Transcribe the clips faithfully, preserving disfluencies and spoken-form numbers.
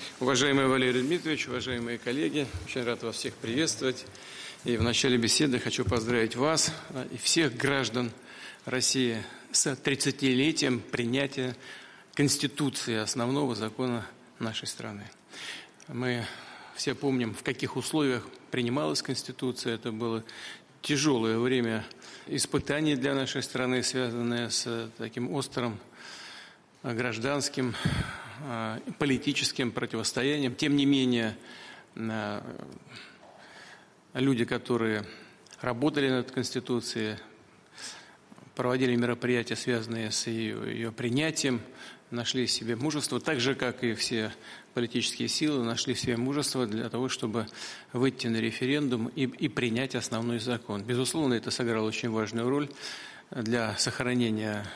Уважаемый Валерий Дмитриевич, уважаемые коллеги, очень рад вас всех приветствовать. И в начале беседы хочу поздравить вас и всех граждан России с тридцатилетием принятия Конституции, основного закона нашей страны. Мы все помним, в каких условиях принималась Конституция. Это было тяжелое время испытаний для нашей страны, связанное с таким острым гражданским, политическим противостоянием. Тем не менее, люди, которые работали над Конституцией, проводили мероприятия, связанные с ее, ее принятием, нашли в себе мужество, так же, как и все политические силы, нашли в себе мужество для того, чтобы выйти на референдум и, и принять основной закон. Безусловно, это сыграло очень важную роль для сохранения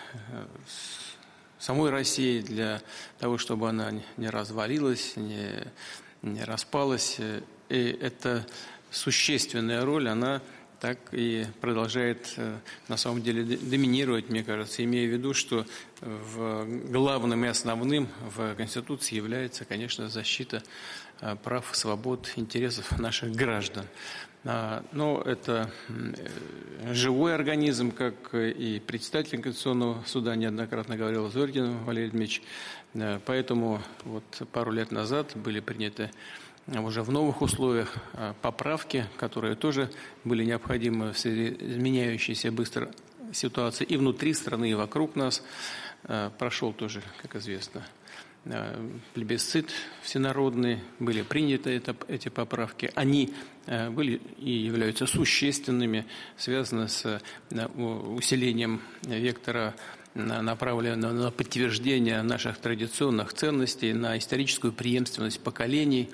самой России, для того, чтобы она не развалилась, не, не распалась. И эта существенная роль, она так и продолжает на самом деле доминировать, мне кажется, имея в виду, что в главным и основным в Конституции является, конечно, защита прав, свобод, интересов наших граждан. Но это живой организм, как и председатель Конституционного суда неоднократно говорил Зорькин Валерий Дмитриевич. Поэтому вот пару лет назад были приняты уже в новых условиях поправки, которые тоже были необходимы в связи с изменяющейся быстро ситуацией и внутри страны, и вокруг нас. Прошел тоже, как известно, плебисцит всенародный, были приняты это, эти поправки. Они были и являются существенными, связаны с усилением вектора, направленного на подтверждение наших традиционных ценностей, на историческую преемственность поколений.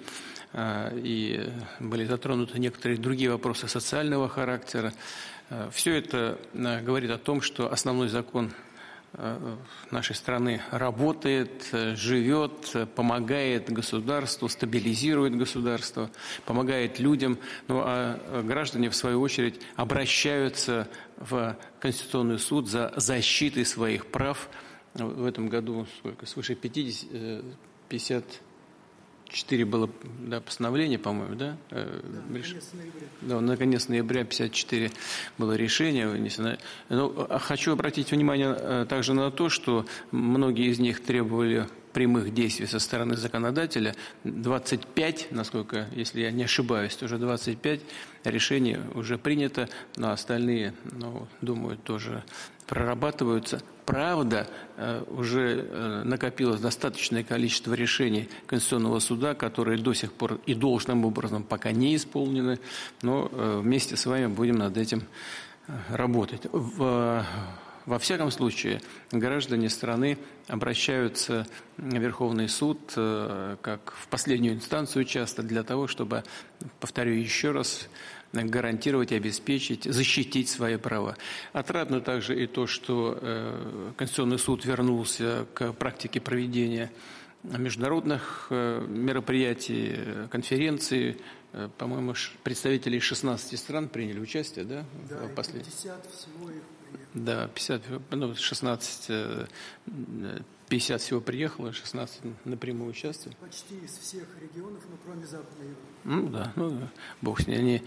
И были затронуты некоторые другие вопросы социального характера. Все это говорит о том, что основной закон нашей страны работает, живет, помогает государству, стабилизирует государство, помогает людям. Ну а граждане, в свою очередь, обращаются в Конституционный суд за защитой своих прав. В этом году сколько? Свыше пятидесяти, пятьдесят четыре было, да, постановление, по-моему, да? Да, наконец ноября. Да, наконец ноября пятьдесят четыре было решение вынесено. Но хочу обратить внимание также на то, что многие из них требовали прямых действий со стороны законодателя. двадцать пять, насколько, если я не ошибаюсь, то уже двадцать пять решений уже принято, но остальные, ну, думаю, тоже прорабатываются. Правда, уже накопилось достаточное количество решений Конституционного суда, которые до сих пор и должным образом пока не исполнены, но вместе с вами будем над этим работать. В, во всяком случае, граждане страны обращаются в Верховный суд, как в последнюю инстанцию часто, для того, чтобы, повторю еще раз, гарантировать, обеспечить, защитить свои права. Отрадно также и то, что э, Конституционный суд вернулся к практике проведения международных э, мероприятий, конференций. Э, по-моему, представители шестнадцати стран приняли участие, да? Да, Послед... пятьдесят всего их приехало. Да, пятьдесят, ну, шестнадцать, пятьдесят всего приехало, шестнадцать напрямую участвовали. Почти из всех регионов, но кроме Западной Европы. Ну да, ну бог с ней. Они,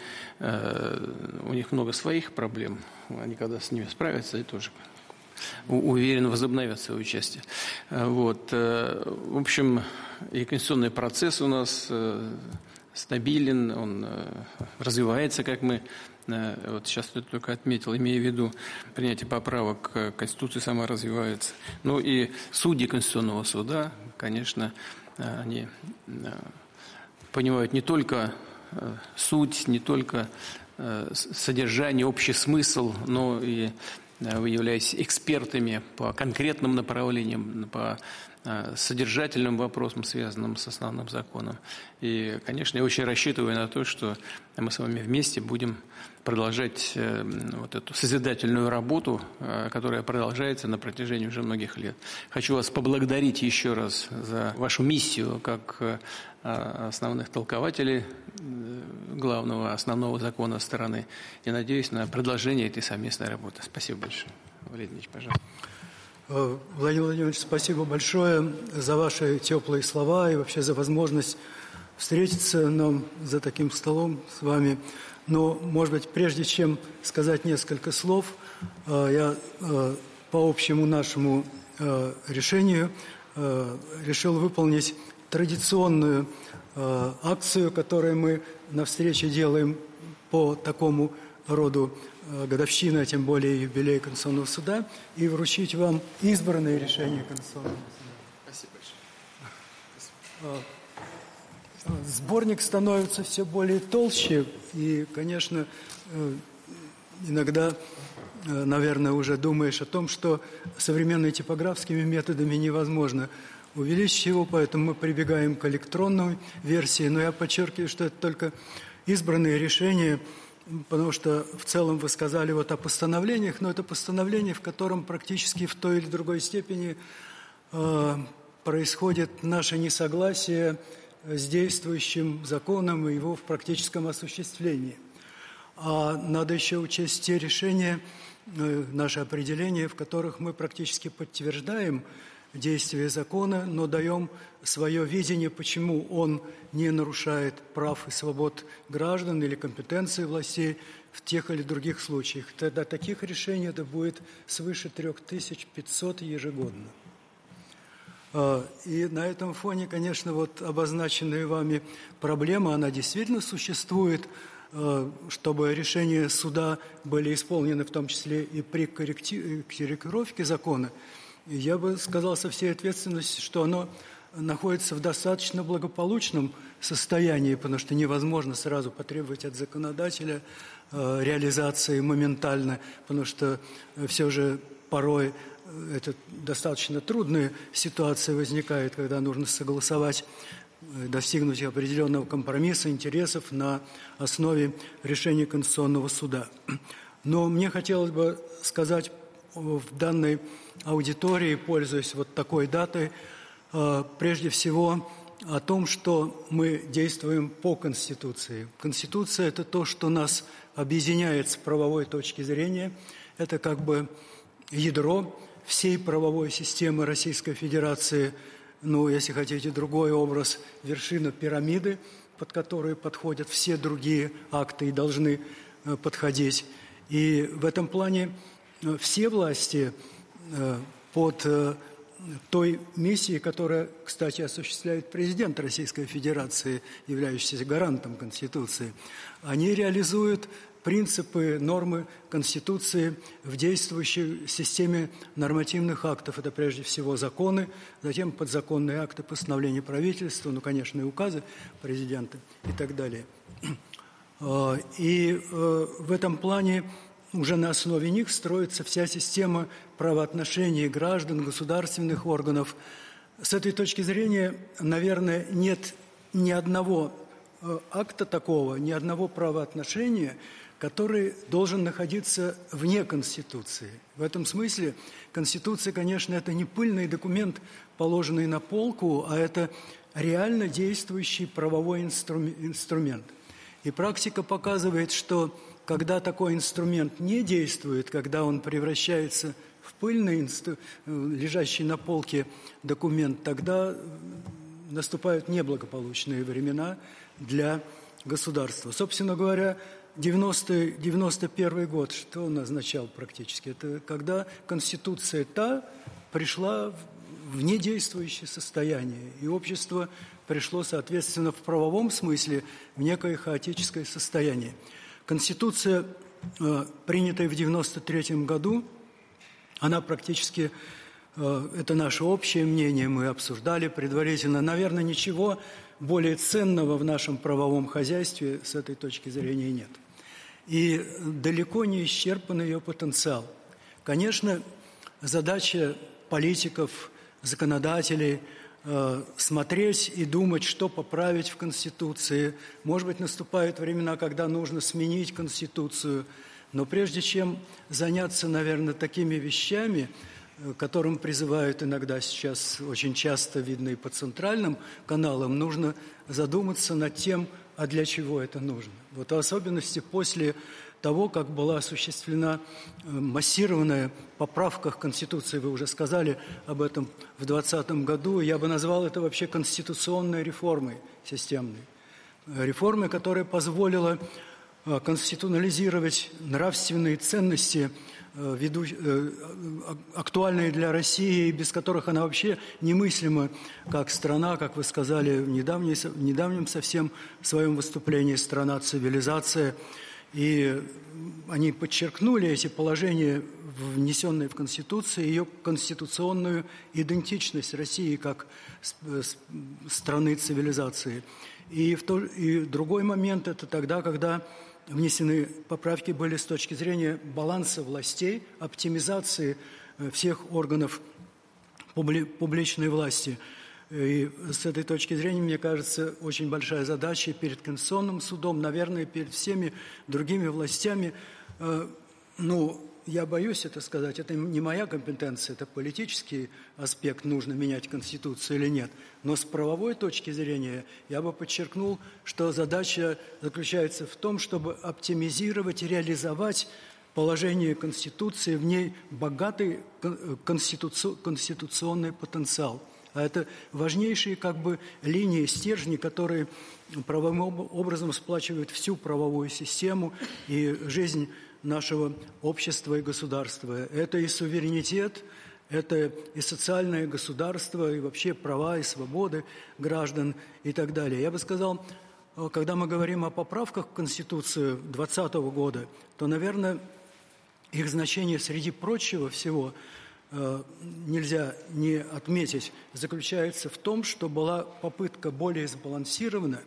э, у них много своих проблем. Они когда с ними справятся, и тоже уверенно возобновят свое участие. Вот. В общем, и конституционный процесс у нас э, стабилен, он э, развивается, как мы э, вот сейчас это только отметил, имея в виду принятие поправок к Конституции, сама развивается. Ну и судьи Конституционного суда, конечно, они э, понимают не только э, суть, не только э, содержание, общий смысл, но и э, вы являетесь экспертами по конкретным направлениям, по э, содержательным вопросам, связанным с основным законом. И, конечно, я очень рассчитываю на то, что мы с вами вместе будем продолжать э, вот эту созидательную работу, э, которая продолжается на протяжении уже многих лет. Хочу вас поблагодарить еще раз за вашу миссию как э, основных толкователей главного основного закона страны. И надеюсь на продолжение этой совместной работы. Спасибо большое. Валерий Ильич, пожалуйста. Владимир Владимирович, спасибо большое за ваши теплые слова и вообще за возможность встретиться нам за таким столом с вами. Но, может быть, прежде чем сказать несколько слов, я по общему нашему решению решил выполнить традиционную акцию, которую мы на встрече делаем по такому роду годовщины, а тем более юбилей Конституционного суда, и вручить вам избранные решения Конституционного суда. Спасибо большое. Сборник становится все более толще, и, конечно, иногда, наверное, уже думаешь о том, что современными типографскими методами невозможно увеличить его, поэтому мы прибегаем к электронной версии, но я подчеркиваю, что это только избранные решения, потому что в целом вы сказали вот о постановлениях, но это постановление, в котором практически в той или другой степени э, происходит наше несогласие с действующим законом и его в практическом осуществлении. А надо еще учесть те решения, э, наши определения, в которых мы практически подтверждаем действие закона, но даем свое видение, почему он не нарушает прав и свобод граждан или компетенции властей в тех или других случаях. Тогда таких решений это будет свыше три тысячи пятьсот ежегодно. И на этом фоне, конечно, вот обозначенная вами проблема, она действительно существует, чтобы решения суда были исполнены, в том числе и при корректировке закона. Я бы сказал со всей ответственностью, что оно находится в достаточно благополучном состоянии, потому что невозможно сразу потребовать от законодателя э, реализации моментально, потому что э, все же порой э, это достаточно трудная ситуация возникает, когда нужно согласовать, э, достигнуть определенного компромисса, интересов на основе решения Конституционного суда. Но мне хотелось бы сказать в данной аудитории, пользуясь вот такой датой, прежде всего о том, что мы действуем по Конституции. Конституция – это то, что нас объединяет с правовой точки зрения. Это как бы ядро всей правовой системы Российской Федерации. Ну, если хотите, другой образ – вершина пирамиды, под которую подходят все другие акты и должны подходить. И в этом плане все власти под той миссией, которая, кстати, осуществляет президент Российской Федерации, являющийся гарантом Конституции, они реализуют принципы, нормы Конституции в действующей системе нормативных актов. Это прежде всего законы, затем подзаконные акты, постановления правительства, ну, конечно, и указы президента и так далее. И в этом плане уже на основе них строится вся система правоотношений граждан, государственных органов. С этой точки зрения, наверное, нет ни одного акта такого, ни одного правоотношения, который должен находиться вне Конституции. В этом смысле Конституция, конечно, это не пыльный документ, положенный на полку, а это реально действующий правовой инструмент. И практика показывает, что когда такой инструмент не действует, когда он превращается в пыльный, лежащий на полке документ, тогда наступают неблагополучные времена для государства. Собственно говоря, девяностый, девяносто первый год, что он означал практически? Это когда Конституция та пришла в недействующее состояние, и общество пришло, соответственно, в правовом смысле в некое хаотическое состояние. Конституция, принятая в девяносто третьем году, она практически, это наше общее мнение, мы обсуждали предварительно, наверное, ничего более ценного в нашем правовом хозяйстве с этой точки зрения нет. И далеко не исчерпан ее потенциал. Конечно, задача политиков, законодателей – смотреть и думать, что поправить в Конституции. Может быть, наступают времена, когда нужно сменить Конституцию. Но прежде чем заняться, наверное, такими вещами, которым призывают иногда сейчас, очень часто видно и по центральным каналам, нужно задуматься над тем, а для чего это нужно. Вот в особенности после того, как была осуществлена массированная поправка к Конституции, вы уже сказали об этом в двадцатом году, я бы назвал это вообще конституционной реформой системной. Реформой, которая позволила конституционализировать нравственные ценности, веду, актуальные для России, без которых она вообще немыслима как страна, как вы сказали в, недавней, в недавнем совсем своем выступлении, страна-цивилизация. И они подчеркнули эти положения, внесенные в Конституцию, ее конституционную идентичность России как страны цивилизации. И, в то, и другой момент – это тогда, когда внесены поправки были с точки зрения баланса властей, оптимизации всех органов публи, публичной власти. И с этой точки зрения, мне кажется, очень большая задача перед Конституционным судом, наверное, перед всеми другими властями. Ну, я боюсь это сказать, это не моя компетенция, это политический аспект, нужно менять Конституцию или нет. Но с правовой точки зрения я бы подчеркнул, что задача заключается в том, чтобы оптимизировать и реализовать положение Конституции, в ней богатый конституционный потенциал. А это важнейшие как бы линии, стержни, которые правовым образом сплачивают всю правовую систему и жизнь нашего общества и государства. Это и суверенитет, это и социальное государство, и вообще права и свободы граждан и так далее. Я бы сказал, когда мы говорим о поправках в Конституцию двадцатого года, то, наверное, их значение среди прочего всего нельзя не отметить, заключается в том, что была попытка более сбалансированно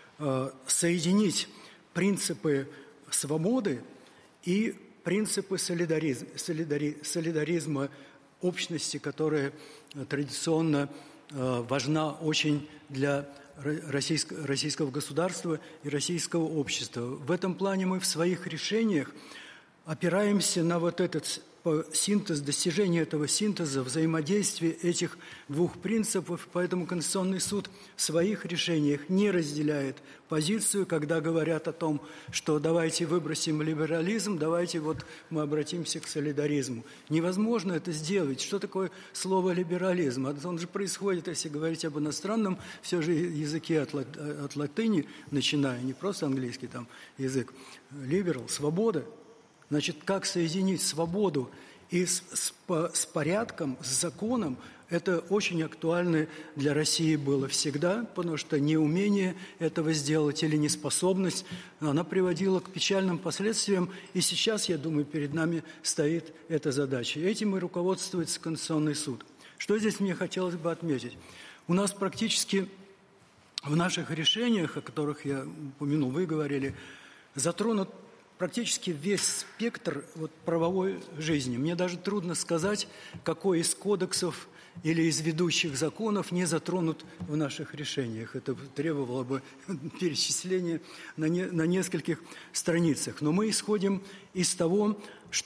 соединить принципы свободы и принципы солидаризма, солидари, солидаризма общности, которая традиционно важна очень для российского, российского государства и российского общества. В этом плане мы в своих решениях опираемся на вот этот синтез, достижение этого синтеза, взаимодействие этих двух принципов, поэтому Конституционный суд в своих решениях не разделяет позицию, когда говорят о том, что давайте выбросим либерализм, давайте вот мы обратимся к солидаризму. Невозможно это сделать. Что такое слово либерализм? Он же происходит, если говорить об иностранном, все же языке от, лат, от латыни, начиная, не просто английский там язык, либерал, свобода. Значит, как соединить свободу и с, с, с порядком, с законом, это очень актуально для России было всегда, потому что неумение этого сделать или неспособность, она приводила к печальным последствиям, и сейчас, я думаю, перед нами стоит эта задача. Этим и руководствуется Конституционный суд. Что здесь мне хотелось бы отметить? У нас практически в наших решениях, о которых я упомянул, вы говорили, затронут практически весь спектр вот, правовой жизни. Мне даже трудно сказать, какой из кодексов или из ведущих законов не затронут в наших решениях. Это требовало бы перечисления на, не, на нескольких страницах. Но мы исходим из того,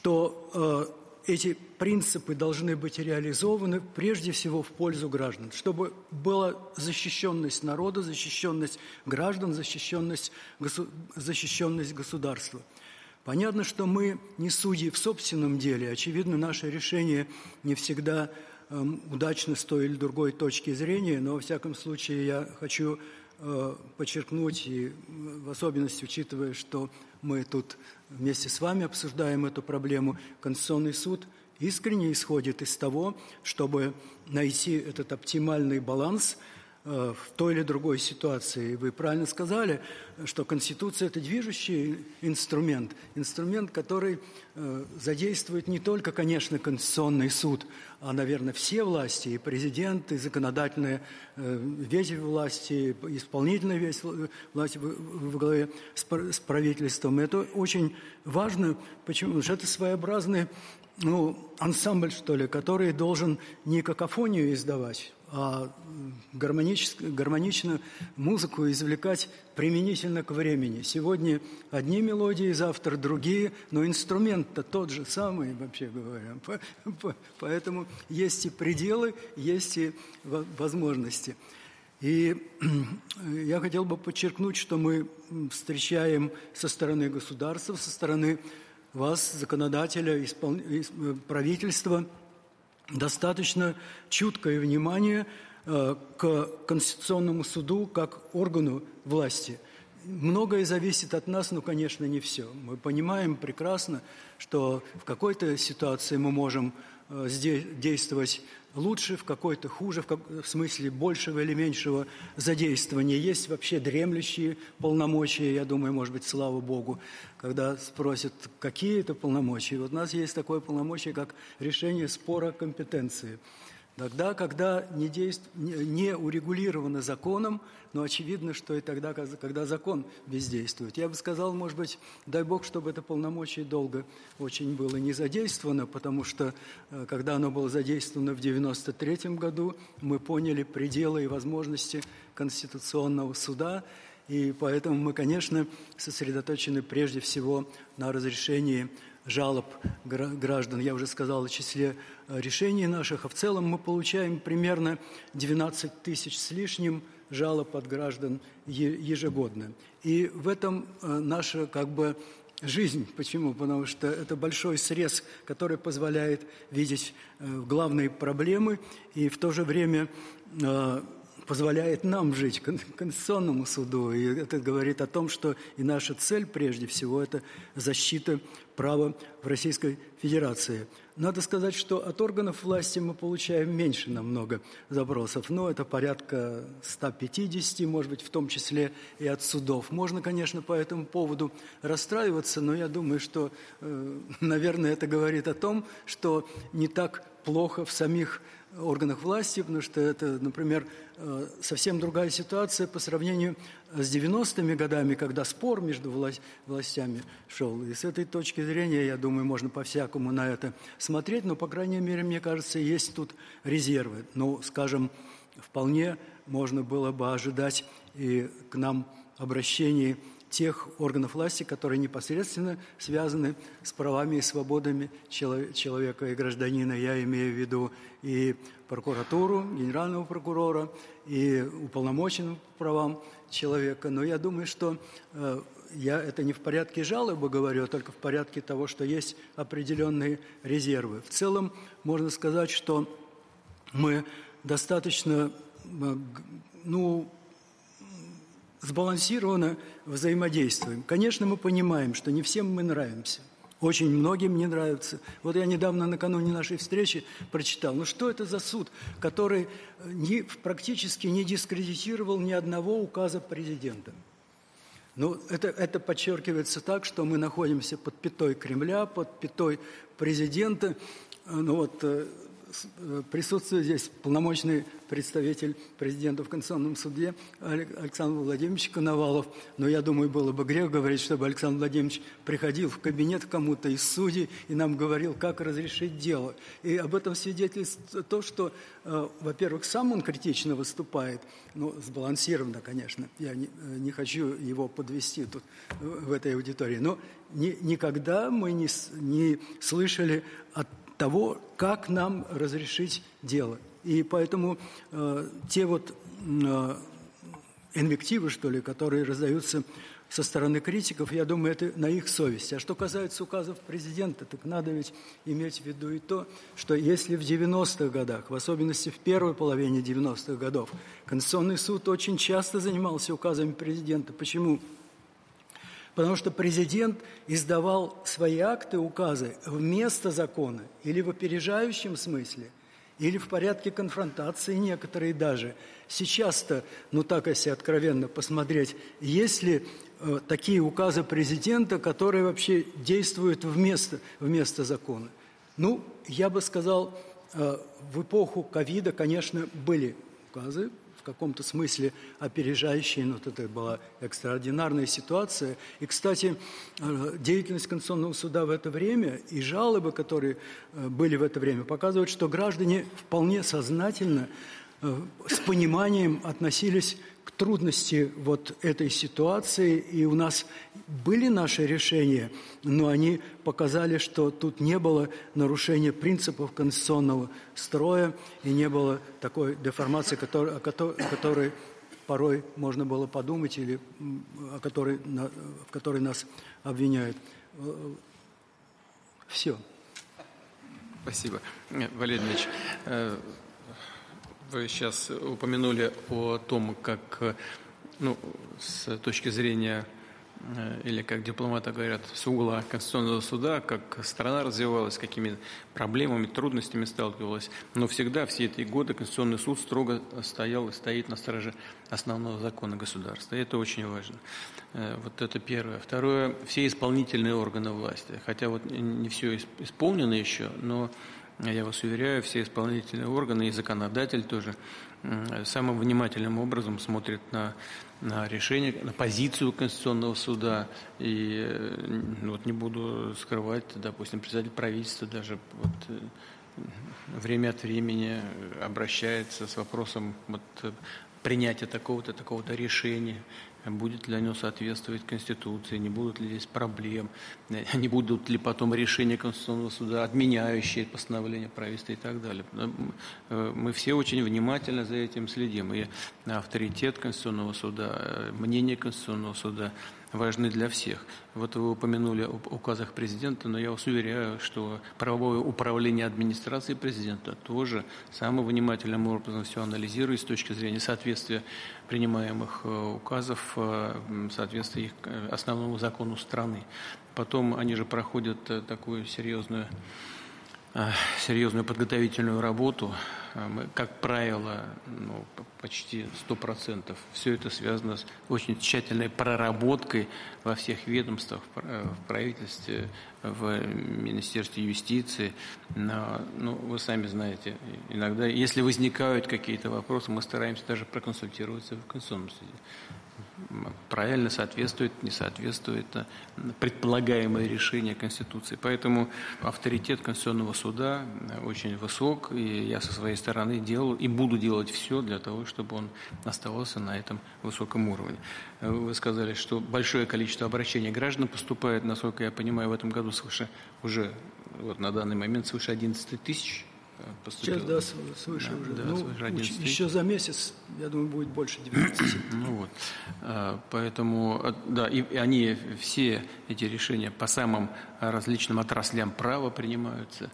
что э, эти принципы должны быть реализованы прежде всего в пользу граждан, чтобы была защищенность народа, защищенность граждан, защищенность, госу, защищенность государства. Понятно, что мы не судьи в собственном деле. Очевидно, наше решение не всегда э, удачно с той или другой точки зрения, но, во всяком случае, я хочу э, подчеркнуть, и в особенности, учитывая, что мы тут вместе с вами обсуждаем эту проблему, Конституционный суд искренне исходит из того, чтобы найти этот оптимальный баланс в той или другой ситуации. Вы правильно сказали, что Конституция – это движущий инструмент, инструмент, который задействует не только, конечно, Конституционный суд, а, наверное, все власти, и президент, и законодательная ветвь власти, и исполнительная ветвь власти во главе с правительством. Это очень важно, почему? Потому что это своеобразный ну, ансамбль, что ли, который должен не какофонию издавать, а гармоничную музыку извлекать применительно к времени. Сегодня одни мелодии, завтра другие, но инструмент-то тот же самый, вообще говоря. Поэтому есть и пределы, есть и возможности. И я хотел бы подчеркнуть, что мы встречаем со стороны государства, со стороны вас, законодателя, испол... правительства, достаточно чуткое внимание к Конституционному суду как органу власти. Многое зависит от нас, но, конечно, не все. Мы понимаем прекрасно, что в какой-то ситуации мы можем здесь действовать лучше, в какой-то хуже, в, как, в смысле большего или меньшего задействования. Есть вообще дремлющие полномочия, я думаю, может быть, слава Богу, когда спросят, какие это полномочия. Вот у нас есть такое полномочие, как решение спора компетенции. Тогда, когда не, действ... не урегулировано законом, но очевидно, что и тогда, когда закон бездействует. Я бы сказал, может быть, дай Бог, чтобы это полномочие долго очень было не задействовано, потому что, когда оно было задействовано в девяносто третьем году, мы поняли пределы и возможности Конституционного суда, и поэтому мы, конечно, сосредоточены прежде всего на разрешении жалоб граждан. Я уже сказал о числе решений наших, а в целом мы получаем примерно двенадцать тысяч с лишним жалоб от граждан ежегодно. И в этом наша как бы жизнь. Почему? Потому что это большой срез, который позволяет видеть главные проблемы и в то же время позволяет нам жить, Конституционному суду. И это говорит о том, что и наша цель, прежде всего, это защита права в Российской Федерации. Надо сказать, что от органов власти мы получаем меньше намного запросов. Но это порядка ста пятидесяти, может быть, в том числе и от судов. Можно, конечно, по этому поводу расстраиваться, но я думаю, что, наверное, это говорит о том, что не так плохо в самих органах власти, потому что это, например, совсем другая ситуация по сравнению с девяностыми годами, когда спор между властями шел. И с этой точки зрения, я думаю, можно по-всякому на это смотреть, но, по крайней мере, мне кажется, есть тут резервы. Ну, скажем, вполне можно было бы ожидать и к нам обращений тех органов власти, которые непосредственно связаны с правами и свободами человека и гражданина. Я имею в виду и прокуратуру, генерального прокурора, и уполномоченного по правам человека. Но я думаю, что э, я это не в порядке жалобы говорю, а только в порядке того, что есть определенные резервы. В целом можно сказать, что мы достаточно, э, ну, сбалансированно взаимодействуем. Конечно, мы понимаем, что не всем мы нравимся. Очень многим не нравится. Вот я недавно, накануне нашей встречи, прочитал, ну что это за суд, который не, практически не дискредитировал ни одного указа президента. Ну, это, это подчеркивается так, что мы находимся под пятой Кремля, под пятой президента. Ну вот, присутствует здесь полномочный представитель президента в Конституционном суде Александр Владимирович Коновалов. Но я думаю, было бы грех говорить, чтобы Александр Владимирович приходил в кабинет кому-то из судей и нам говорил, как разрешить дело. И об этом свидетельствует то, что, э, во-первых, сам он критично выступает, ну, сбалансированно, конечно. Я не, не хочу его подвести тут, в этой аудитории. Но ни, никогда мы не, не слышали от того, как нам разрешить дело. И поэтому э, те вот э, инвективы, что ли, которые раздаются со стороны критиков, я думаю, это на их совести. А что касается указов президента, так надо ведь иметь в виду и то, что если в девяностых годах, в особенности в первой половине девяностых годов, Конституционный суд очень часто занимался указами президента. Почему? Потому что президент издавал свои акты, указы вместо закона или в опережающем смысле, или в порядке конфронтации некоторые даже. Сейчас-то, ну так, если откровенно посмотреть, есть ли э, такие указы президента, которые вообще действуют вместо, вместо закона? Ну, я бы сказал, э, в эпоху ковида, конечно, были указы, в каком-то смысле опережающие, но это была экстраординарная ситуация. И, кстати, деятельность Конституционного суда в это время и жалобы, которые были в это время, показывают, что граждане вполне сознательно, с пониманием относились к трудности вот этой ситуации. И у нас были наши решения, но они показали, что тут не было нарушения принципов конституционного строя и не было такой деформации, о которой порой можно было подумать, или о которой, в которой нас обвиняют. Все. Спасибо. Валерий Ильич, вы сейчас упомянули о том, как, ну, с точки зрения, или как дипломаты говорят, с угла Конституционного суда, как страна развивалась, с какими проблемами, трудностями сталкивалась. Но всегда, все эти годы, Конституционный суд строго стоял и стоит на страже основного закона государства. И это очень важно. Вот это первое. Второе, все исполнительные органы власти. Хотя вот не все исполнено еще, но я вас уверяю, все исполнительные органы и законодатель тоже самым внимательным образом смотрит на, на решение, на позицию Конституционного суда. И вот не буду скрывать, допустим, председатель правительства даже вот время от времени обращается с вопросом вот принятия такого-то, такого-то решения. Будет ли оно соответствовать Конституции, не будут ли здесь проблем, не будут ли потом решения Конституционного суда, отменяющие постановление правительства и так далее. Мы все очень внимательно за этим следим. И авторитет Конституционного суда, мнение Конституционного суда важны для всех. Вот вы упомянули об указах президента, но я вас уверяю, что правовое управление администрации президента тоже самым внимательным образом все анализирует с точки зрения соответствия принимаемых указов, соответствия их основному закону страны. Потом они же проходят такую серьезную, серьезную подготовительную работу. Мы, как правило, ну, почти сто процентов все это связано с очень тщательной проработкой во всех ведомствах, в правительстве, в Министерстве юстиции. Но, ну, вы сами знаете, иногда, если возникают какие-то вопросы, мы стараемся даже проконсультироваться в Конституционном суде. Правильно соответствует, не соответствует предполагаемое решение Конституции. Поэтому авторитет Конституционного суда очень высок, и я со своей стороны делал и буду делать все для того, чтобы он оставался на этом высоком уровне. Вы сказали, что большое количество обращений граждан поступает, насколько я понимаю, в этом году свыше, уже вот на данный момент свыше одиннадцати тысяч. Сейчас, да, свыше да, уже. Да, ну, свыше еще за месяц, я думаю, будет больше девятнадцати. Ну вот, поэтому, да, и они, все эти решения по самым различным отраслям права принимаются.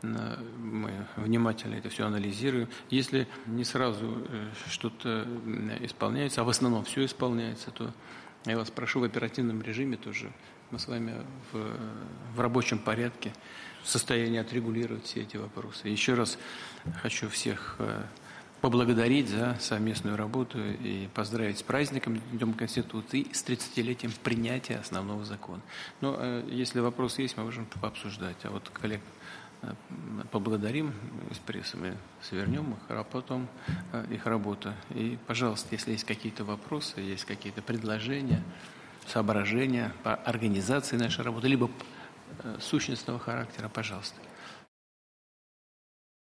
Мы внимательно это все анализируем. Если не сразу что-то исполняется, а в основном все исполняется, то я вас прошу в оперативном режиме тоже, мы с вами в, в рабочем порядке в состоянии отрегулировать все эти вопросы. Еще раз хочу всех поблагодарить за совместную работу и поздравить с праздником Днем Конституции и с тридцатилетием принятия основного закона. Но если вопросы есть, мы можем пообсуждать. А вот коллег поблагодарим из прессы, мы свернем их, а потом их работу. И, пожалуйста, если есть какие-то вопросы, есть какие-то предложения, соображения по организации нашей работы, либо сущностного характера, пожалуйста.